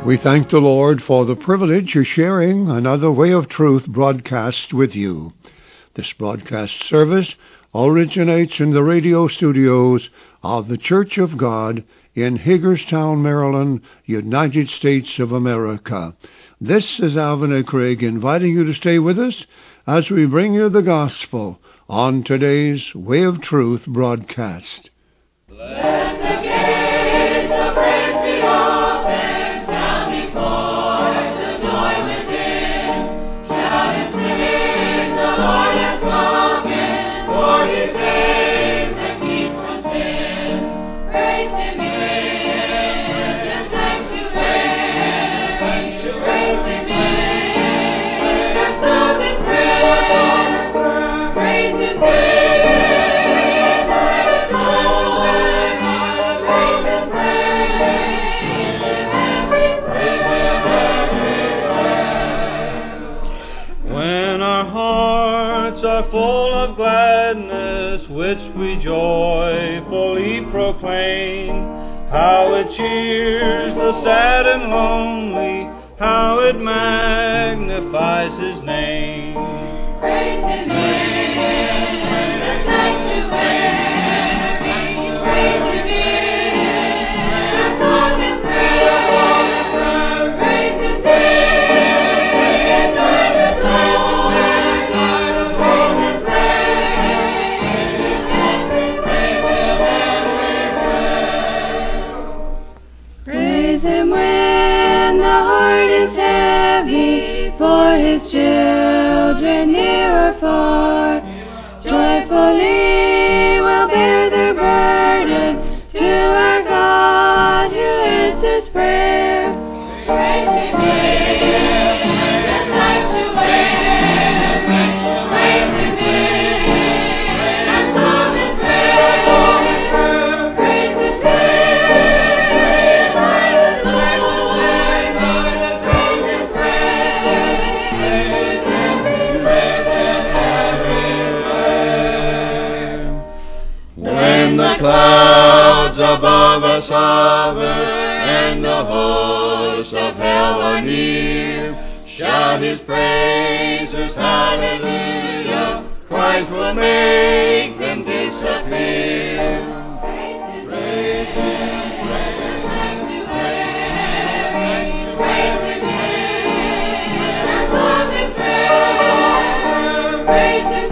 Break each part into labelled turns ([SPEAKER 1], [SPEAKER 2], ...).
[SPEAKER 1] We thank the Lord for the privilege of sharing another Way of Truth broadcast with you. This broadcast service originates in the radio studios of the Church of God in Hagerstown, Maryland, United States of America. This is Alvin A. Craig inviting you to stay with us as we bring you the gospel on today's Way of Truth broadcast.
[SPEAKER 2] Let the gates of praise be open, sound before the joy within. Shout and sing, the Lord has spoken, for He saves and keeps from sin. Praise Him in the sanctuary, praise Him in the song and prayer. Praise Him
[SPEAKER 3] are full of gladness, which we joyfully proclaim. How it cheers the sad and lonely, how it magnifies His name.
[SPEAKER 2] Praise Him in the sanctuary, praise Him in the song and prayer. Praise Him for His children near or far, joyfully will bear their burden to our God who answers prayer. Praise Him in the sanctuary, praise Him in our song and prayer. Praise Him
[SPEAKER 3] clouds above us hover, and the hosts of hell are near. Shout His praises, hallelujah, Christ will make them disappear. Praise Him, praise Him, praise Him in our song and prayer. Praise Him.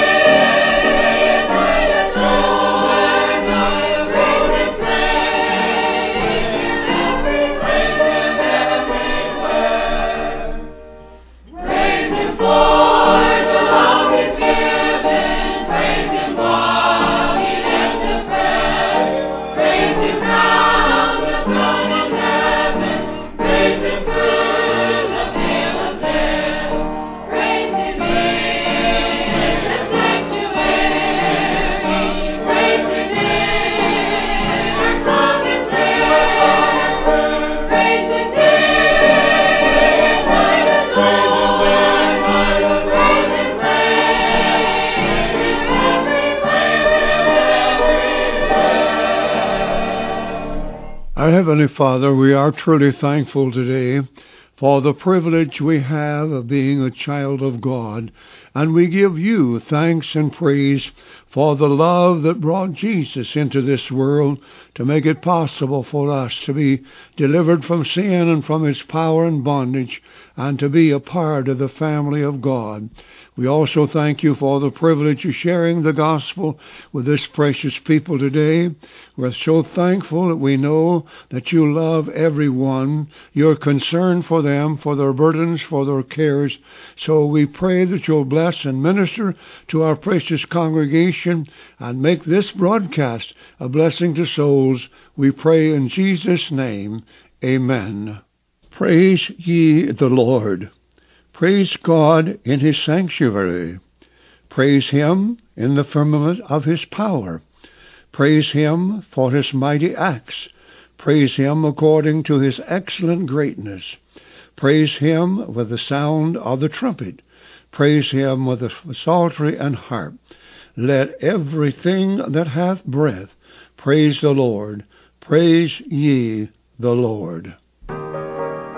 [SPEAKER 1] Our Heavenly Father, we are truly thankful today for the privilege we have of being a child of God, and we give you thanks and praise for the love that brought Jesus into this world to make it possible for us to be delivered from sin and from its power and bondage, and to be a part of the family of God. We also thank you for the privilege of sharing the gospel with this precious people today. We're so thankful that we know that you love everyone. You're concerned for them, for their burdens, for their cares. So we pray that you'll bless and minister to our precious congregation and make this broadcast a blessing to souls. We pray in Jesus' name. Amen. Praise ye the Lord. Praise God in His sanctuary. Praise Him in the firmament of His power. Praise Him for His mighty acts. Praise Him according to His excellent greatness. Praise Him with the sound of the trumpet. Praise Him with the psaltery and harp. Let everything that hath breath praise the Lord. Praise ye the Lord.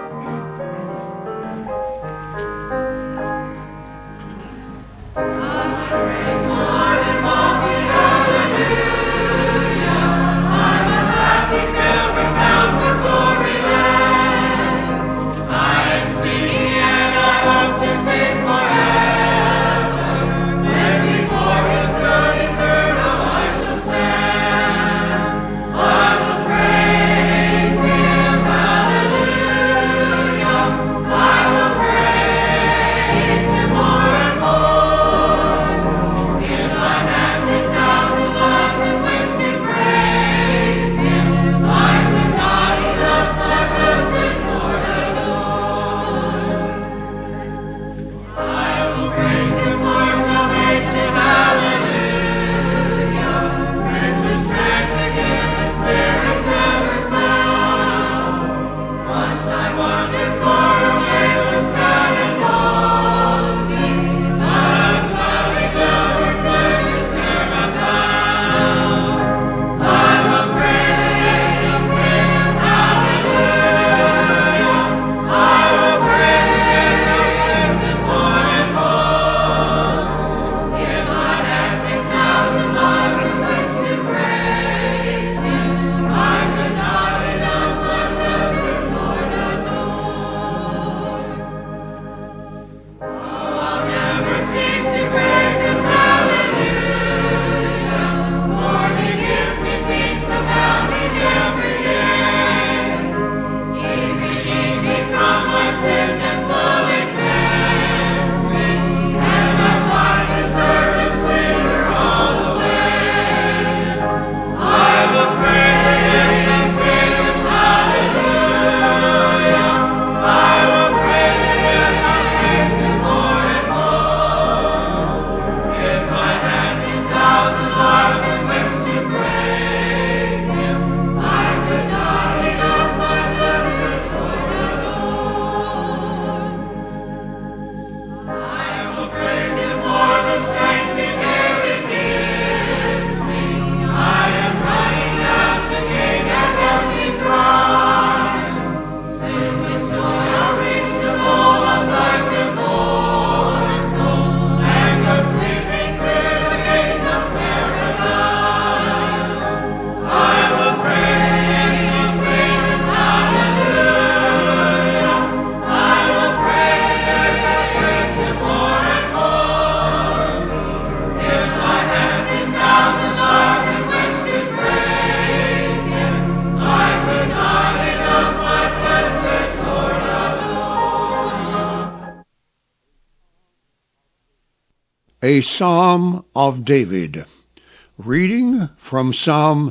[SPEAKER 1] A Psalm of David. Reading from Psalm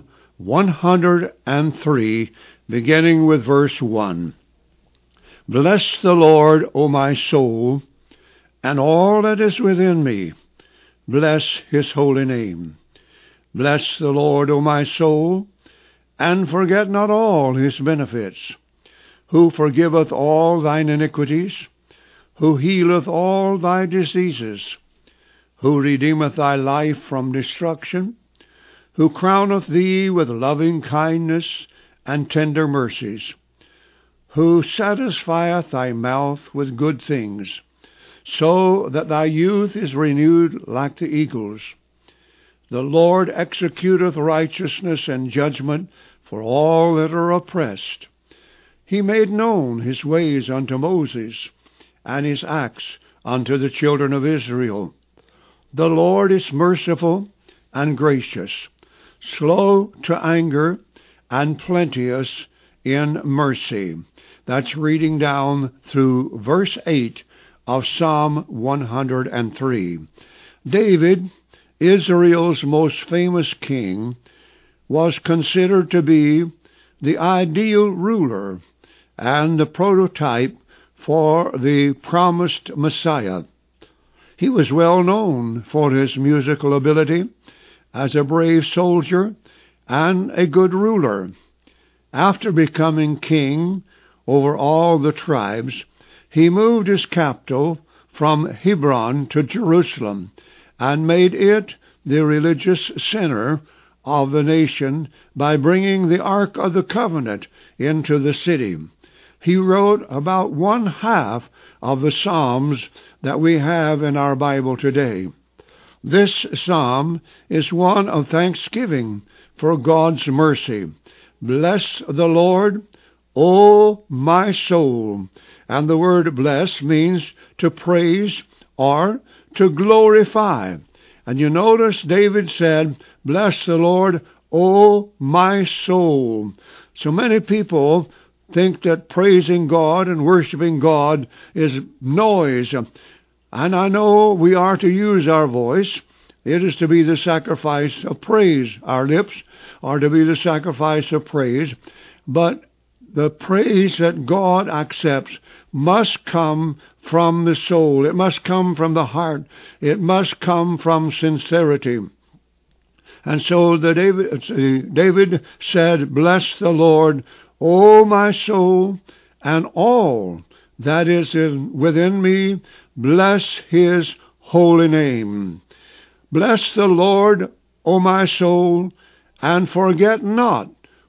[SPEAKER 1] 103, beginning with verse 1. Bless the Lord, O my soul, and all that is within me. Bless his holy name. Bless the Lord, O my soul, and forget not all his benefits, who forgiveth all thine iniquities, who healeth all thy diseases, who redeemeth thy life from destruction, who crowneth thee with loving kindness and tender mercies, who satisfieth thy mouth with good things, so that thy youth is renewed like the eagles. The Lord executeth righteousness and judgment for all that are oppressed. He made known his ways unto Moses, and his acts unto the children of Israel. The Lord is merciful and gracious, slow to anger, and plenteous in mercy. That's reading down through verse 8 of Psalm 103. David, Israel's most famous king, was considered to be the ideal ruler and the prototype for the promised Messiah. He was well known for his musical ability as a brave soldier and a good ruler. After becoming king over all the tribes, he moved his capital from Hebron to Jerusalem and made it the religious center of the nation by bringing the Ark of the Covenant into the city. He wrote about one half of the Psalms that we have in our Bible today. This psalm is one of thanksgiving for God's mercy. Bless the Lord, O my soul. And the word bless means to praise or to glorify. And you notice David said, bless the Lord, O my soul. So many people think that praising God and worshiping God is noise. And I know we are to use our voice. It is to be the sacrifice of praise. Our lips are to be the sacrifice of praise. But the praise that God accepts must come from the soul. It must come from the heart. It must come from sincerity. And so David said, bless the Lord, O my soul, and all that is within me, bless his holy name. Bless the Lord, O my soul, and forget not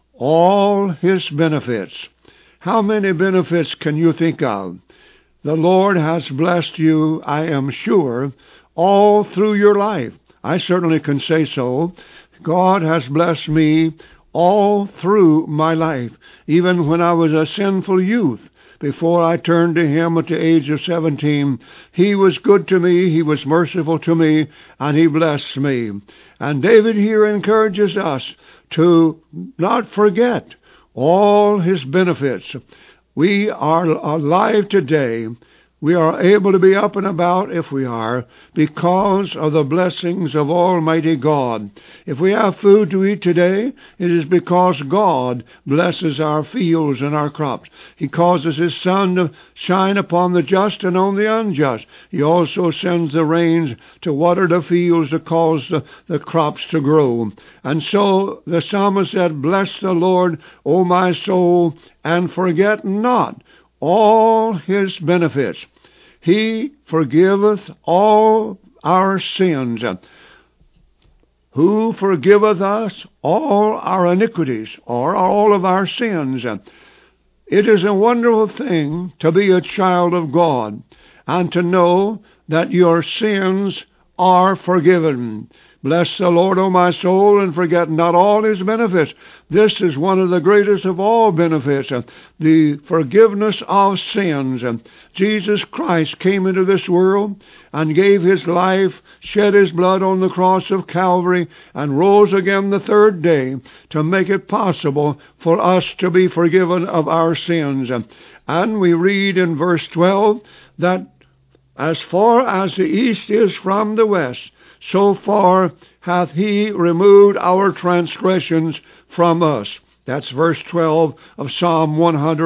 [SPEAKER 1] all his benefits. How many benefits can you think of? The Lord has blessed you, I am sure, all through your life. I certainly can say so. God has blessed me all through my life, even when I was a sinful youth. Before I turned to him at the age of 17, he was good to me, he was merciful to me, and he blessed me. And David here encourages us to not forget all his benefits. We are alive today. We are able to be up and about, if we are, because of the blessings of Almighty God. If we have food to eat today, it is because God blesses our fields and our crops. He causes his sun to shine upon the just and on the unjust. He also sends the rains to water the fields to cause the crops to grow. And so the psalmist said, bless the Lord, O my soul, and forget not all his benefits. He forgiveth all our sins. Who forgiveth us all our iniquities, or all of our sins. It is a wonderful thing to be a child of God and to know that your sins are forgiven. Bless the Lord, O my soul, and forget not all his benefits. This is one of the greatest of all benefits, the forgiveness of sins. Jesus Christ came into this world and gave his life, shed his blood on the cross of Calvary, and rose again the third day to make it possible for us to be forgiven of our sins. And we read in verse 12 that As far as the east is from the west, so far hath he removed our transgressions from us. That's verse 12 of Psalm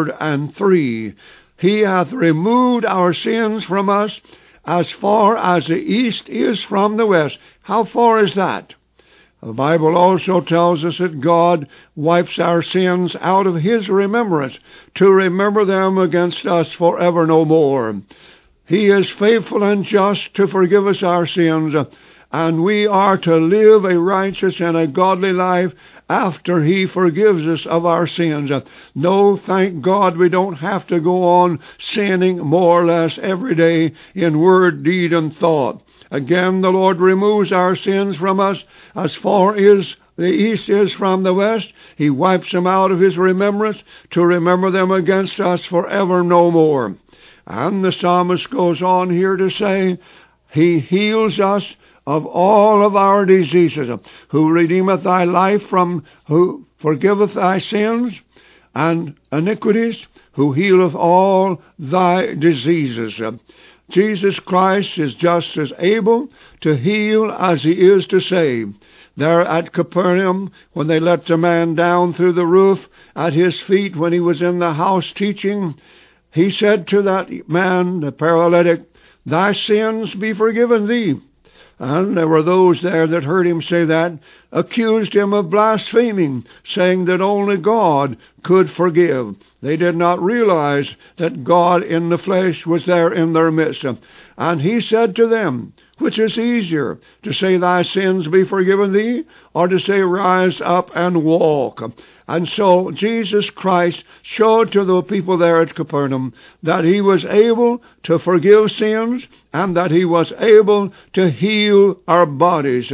[SPEAKER 1] 103. He hath removed our sins from us as far as the east is from the west. How far is that? The Bible also tells us that God wipes our sins out of His remembrance, to remember them against us forever no more. He is faithful and just to forgive us our sins, and we are to live a righteous and a godly life after He forgives us of our sins. No, thank God, we don't have to go on sinning more or less every day in word, deed, and thought. Again, the Lord removes our sins from us as far as the east is from the west. He wipes them out of His remembrance, to remember them against us forever no more. And the psalmist goes on here to say, He heals us of all of our diseases, who redeemeth thy life from, who forgiveth thy sins and iniquities, who healeth all thy diseases. Jesus Christ is just as able to heal as He is to save. There at Capernaum, when they let the man down through the roof at His feet when He was in the house teaching, He said to that man, the paralytic, Thy sins be forgiven thee. And there were those there that heard Him say that, accused Him of blaspheming, saying that only God could forgive. They did not realize that God in the flesh was there in their midst. And He said to them, which is easier, to say, Thy sins be forgiven thee, or to say, Rise up and walk? And so Jesus Christ showed to the people there at Capernaum that He was able to forgive sins and that He was able to heal our bodies.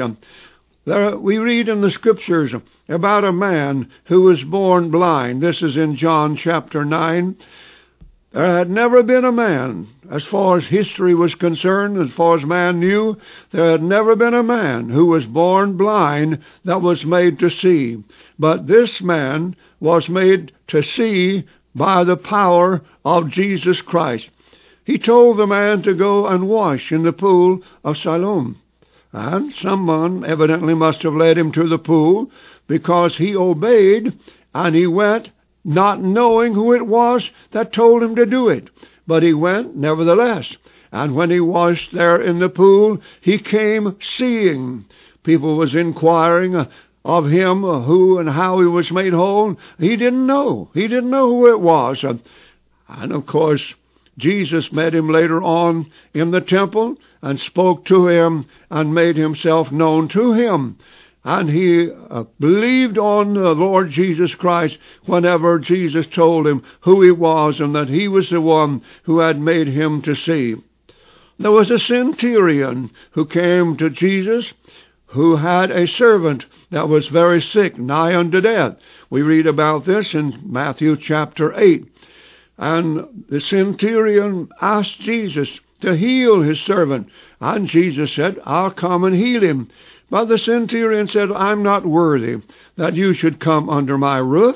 [SPEAKER 1] We read in the Scriptures about a man who was born blind. This is in John chapter 9. There had never been a man, as far as history was concerned, as far as man knew, there had never been a man who was born blind that was made to see. But this man was made to see by the power of Jesus Christ. He told the man to go and wash in the pool of Siloam. And someone evidently must have led him to the pool, because he obeyed, and he went, not knowing who it was that told him to do it. But he went nevertheless. And when he washed there in the pool, he came seeing. People was inquiring of him who and how he was made whole. He didn't know. He didn't know who it was. And of course, Jesus met him later on in the temple and spoke to him and made Himself known to him. And he believed on the Lord Jesus Christ whenever Jesus told him who He was and that He was the one who had made him to see. There was a centurion who came to Jesus, who had a servant that was very sick, nigh unto death. We read about this in Matthew chapter 8. And the centurion asked Jesus to heal his servant. And Jesus said, I'll come and heal him. But the centurion said, I'm not worthy that you should come under my roof.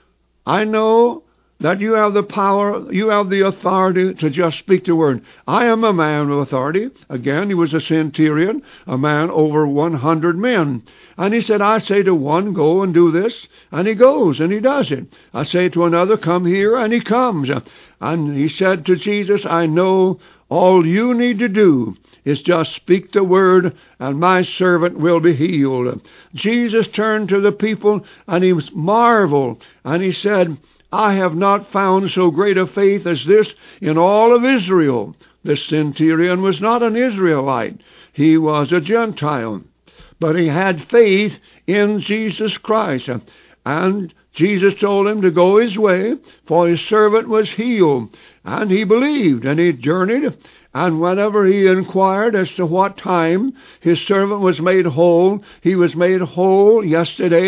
[SPEAKER 1] I know that you have the power, you have the authority to just speak the word. I am a man with authority. Again, he was a centurion, a man over 100 men. And he said, I say to one, go and do this, and he goes, and he does it. I say to another, come here, and he comes. And he said to Jesus, I know all you need to do is just speak the word, and my servant will be healed. Jesus turned to the people, and he marveled, and he said, I have not found so great a faith as this in all of Israel. This centurion was not an Israelite. He was a Gentile. But he had faith in Jesus Christ. And Jesus told him to go his way, for his servant was healed. And he believed, and he journeyed. And whenever he inquired as to what time his servant was made whole, he was made whole yesterday,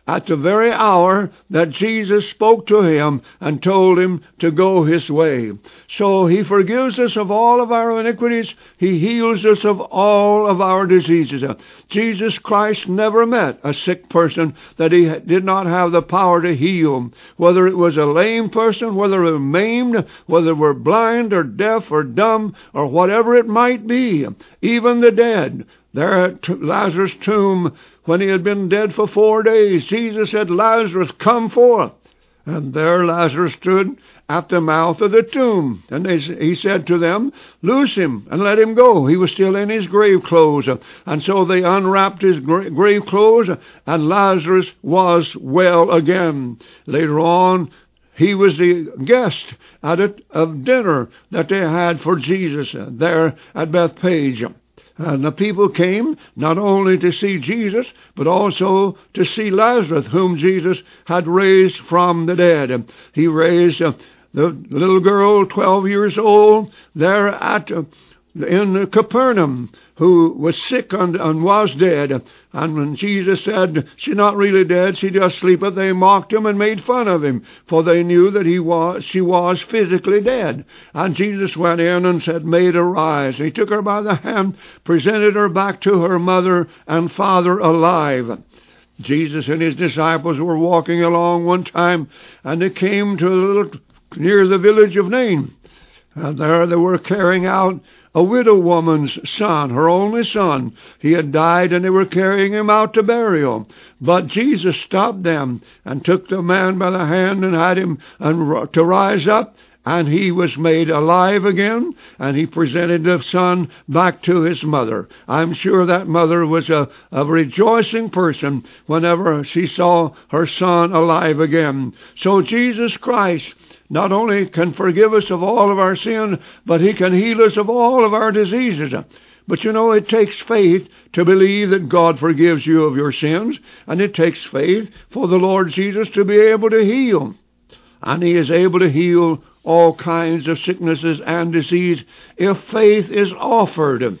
[SPEAKER 1] at the very hour that Jesus spoke to him and told him to go his way. So he forgives us of all of our iniquities. He heals us of all of our diseases. Jesus Christ never met a sick person that he did not have the power to heal. Whether it was a lame person, whether it was maimed, whether they were blind or deaf or dumb or whatever it might be, even the dead. There at Lazarus' tomb, when he had been dead for 4 days, Jesus said, "Lazarus, come forth." And there Lazarus stood at the mouth of the tomb. And he said to them, "Loose him and let him go." He was still in his grave clothes. And so they unwrapped his grave clothes, and Lazarus was well again. Later on, he was the guest at a dinner that they had for Jesus there at Bethpage. And the people came not only to see Jesus, but also to see Lazarus, whom Jesus had raised from the dead. He raised the little girl, 12 years old, there in Capernaum, who was sick and was dead. And when Jesus said, "She's not really dead, she just sleepeth," they mocked him and made fun of him, for they knew that she was physically dead. And Jesus went in and said, "Maid, arise." He took her by the hand, presented her back to her mother and father alive. Jesus and his disciples were walking along one time, and they came to near the village of Nain. And there they were carrying out a widow woman's son, her only son. He had died, and they were carrying him out to burial. But Jesus stopped them and took the man by the hand and had him to rise up, and he was made alive again, and he presented the son back to his mother. I'm sure that mother was a rejoicing person whenever she saw her son alive again. So Jesus Christ not only can forgive us of all of our sin, but he can heal us of all of our diseases. But you know, it takes faith to believe that God forgives you of your sins, and it takes faith for the Lord Jesus to be able to heal. And he is able to heal all kinds of sicknesses and disease if faith is offered.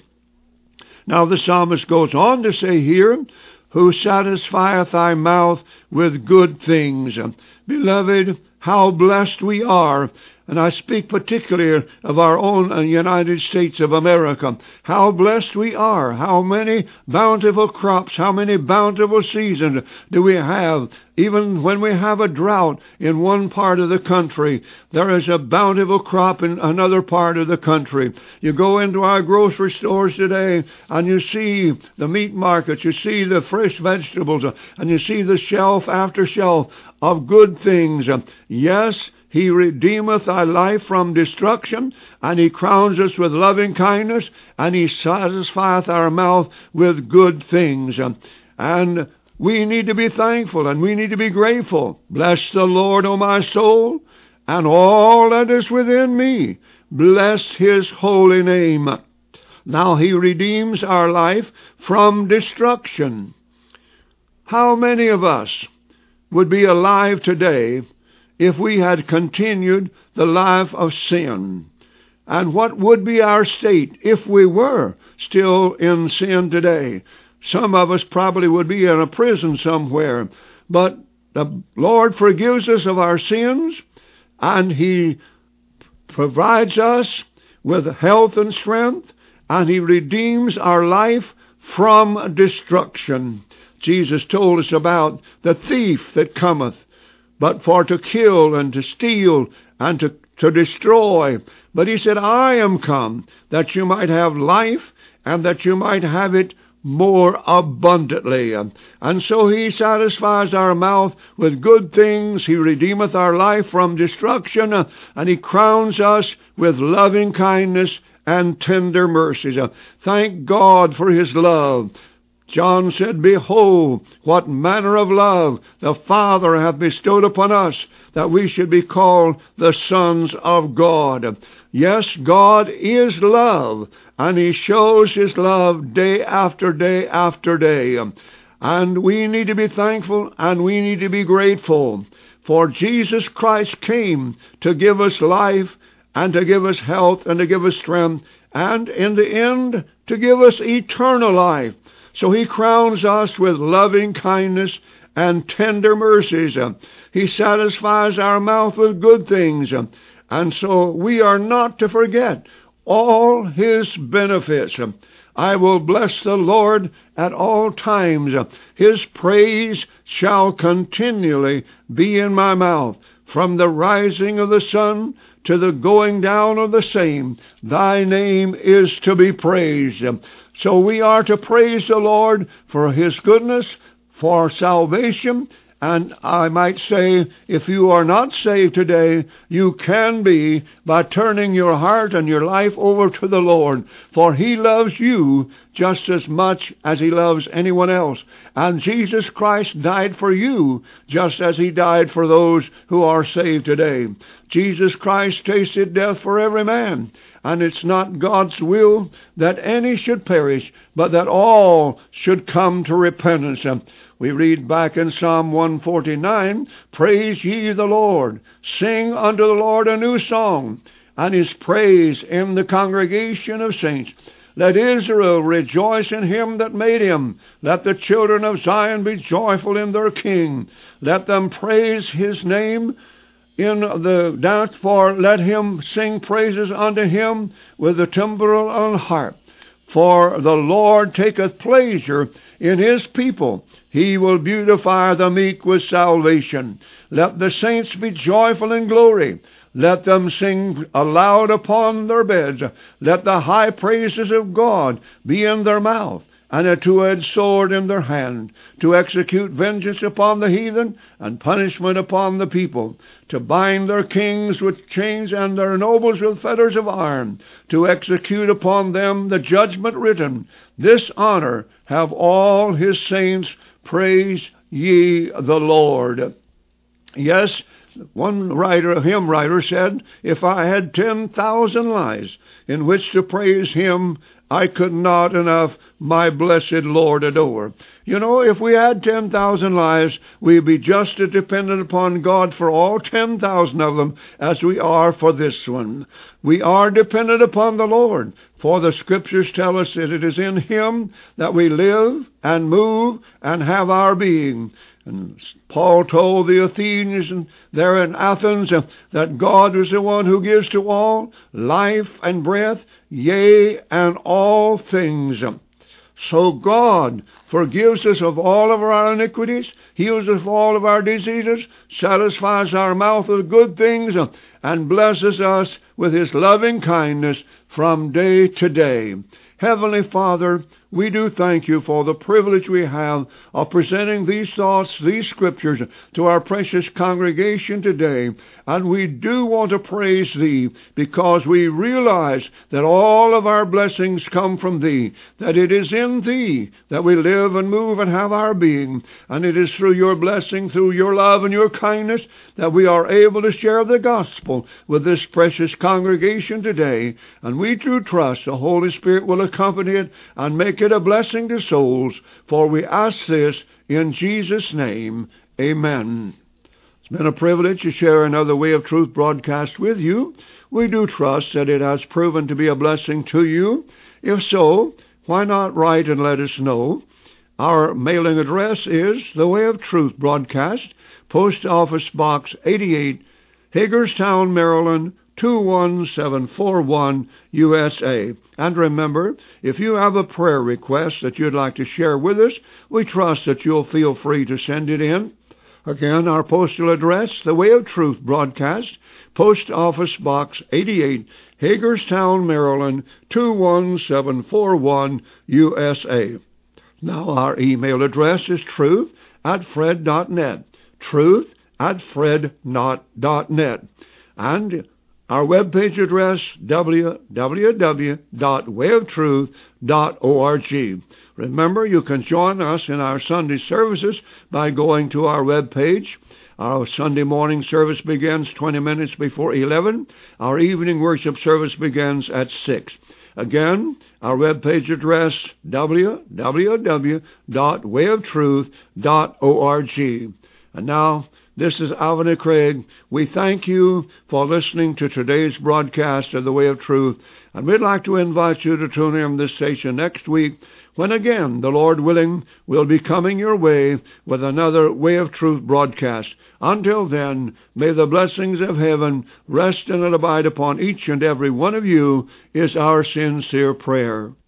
[SPEAKER 1] Now the psalmist goes on to say here, "Who satisfieth thy mouth with good things." Beloved, how blessed we are. And I speak particularly of our own United States of America. How blessed we are. How many bountiful crops, how many bountiful seasons do we have. Even when we have a drought in one part of the country, there is a bountiful crop in another part of the country. You go into our grocery stores today, and you see the meat markets, you see the fresh vegetables, and you see the shelf after shelf of good things. Yes, he redeemeth thy life from destruction, and he crowns us with loving kindness, and he satisfieth our mouth with good things. And we need to be thankful, and we need to be grateful. Bless the Lord, O my soul, and all that is within me. Bless his holy name. Now he redeems our life from destruction. How many of us would be alive today if we had continued the life of sin? And what would be our state if we were still in sin today? Some of us probably would be in a prison somewhere. But the Lord forgives us of our sins, and he provides us with health and strength, and he redeems our life from destruction. Jesus told us about the thief that cometh, but for to kill and to steal and to destroy. But he said, "I am come that you might have life, and that you might have it more abundantly." And so he satisfies our mouth with good things. He redeemeth our life from destruction, and he crowns us with loving kindness and tender mercies. Thank God for his love. John said, "Behold, what manner of love the Father hath bestowed upon us, that we should be called the sons of God." Yes, God is love, and he shows his love day after day after day. And we need to be thankful, and we need to be grateful. For Jesus Christ came to give us life, and to give us health, and to give us strength, and in the end, to give us eternal life. So he crowns us with loving kindness and tender mercies. He satisfies our mouth with good things. And so we are not to forget all His benefits. I will bless the Lord at all times. His praise shall continually be in my mouth. From the rising of the sun to the going down of the same, thy name is to be praised. So we are to praise the Lord for His goodness, for salvation. And I might say, if you are not saved today, you can be by turning your heart and your life over to the Lord. For He loves you just as much as He loves anyone else. And Jesus Christ died for you just as He died for those who are saved today. Jesus Christ tasted death for every man. And it's not God's will that any should perish, but that all should come to repentance. We read back in Psalm 149, praise ye the Lord, sing unto the Lord a new song, and His praise in the congregation of saints. Let Israel rejoice in Him that made him. Let the children of Zion be joyful in their King. Let them praise His name in the dance, for let him sing praises unto Him with the timbrel and harp. For the Lord taketh pleasure in His people. He will beautify the meek with salvation. Let the saints be joyful in glory. Let them sing aloud upon their beds. Let the high praises of God be in their mouth, and a two-edged sword in their hand, to execute vengeance upon the heathen, and punishment upon the people, to bind their kings with chains, and their nobles with fetters of iron, to execute upon them the judgment written. This honor have all His saints. Praise ye the Lord. Yes, one hymn writer said, if I had 10,000 lives in which to praise Him, I could not enough my blessed Lord adore. You know, if we had 10,000 lives, we'd be just as dependent upon God for all 10,000 of them as we are for this one. We are dependent upon the Lord, for the Scriptures tell us that it is in Him that we live and move and have our being. And Paul told the Athenians there in Athens that God was the one who gives to all life and breath, yea, and all things. So God forgives us of all of our iniquities, heals us of all of our diseases, satisfies our mouth with good things, and blesses us with His loving kindness from day to day. Heavenly Father, we do thank You for the privilege we have of presenting these thoughts, these Scriptures, to our precious congregation today. And we do want to praise Thee because we realize that all of our blessings come from Thee, that it is in Thee that we live and move and have our being. And it is through Your blessing, through Your love and Your kindness, that we are able to share the gospel with this precious congregation today. And we do trust the Holy Spirit will accompany it and make it a blessing to souls, for we ask this in Jesus' name. Amen. It's been a privilege to share another Way of Truth broadcast with you. We do trust that it has proven to be a blessing to you. If so, why not write and let us know? Our mailing address is The Way of Truth Broadcast, Post Office Box 88, Hagerstown, Maryland, 21741, USA. And remember, if you have a prayer request that you'd like to share with us, we trust that you'll feel free to send it in. Again, our postal address, The Way of Truth Broadcast, Post Office Box 88, Hagerstown, Maryland, 21741, USA. Now, our email address is truth@fred.net, truth@fred.net. And our webpage address, www.wayoftruth.org. Remember, you can join us in our Sunday services by going to our webpage. Our Sunday morning service begins 20 minutes before 11. Our evening worship service begins at 6. Again, our webpage address, www.wayoftruth.org. And now, This is Alvin Craig. We thank you for listening to today's broadcast of The Way of Truth, and we'd like to invite you to tune in this station next week when again, the Lord willing, we'll be coming your way with another Way of Truth broadcast. Until then, may the blessings of heaven rest and abide upon each and every one of you is our sincere prayer.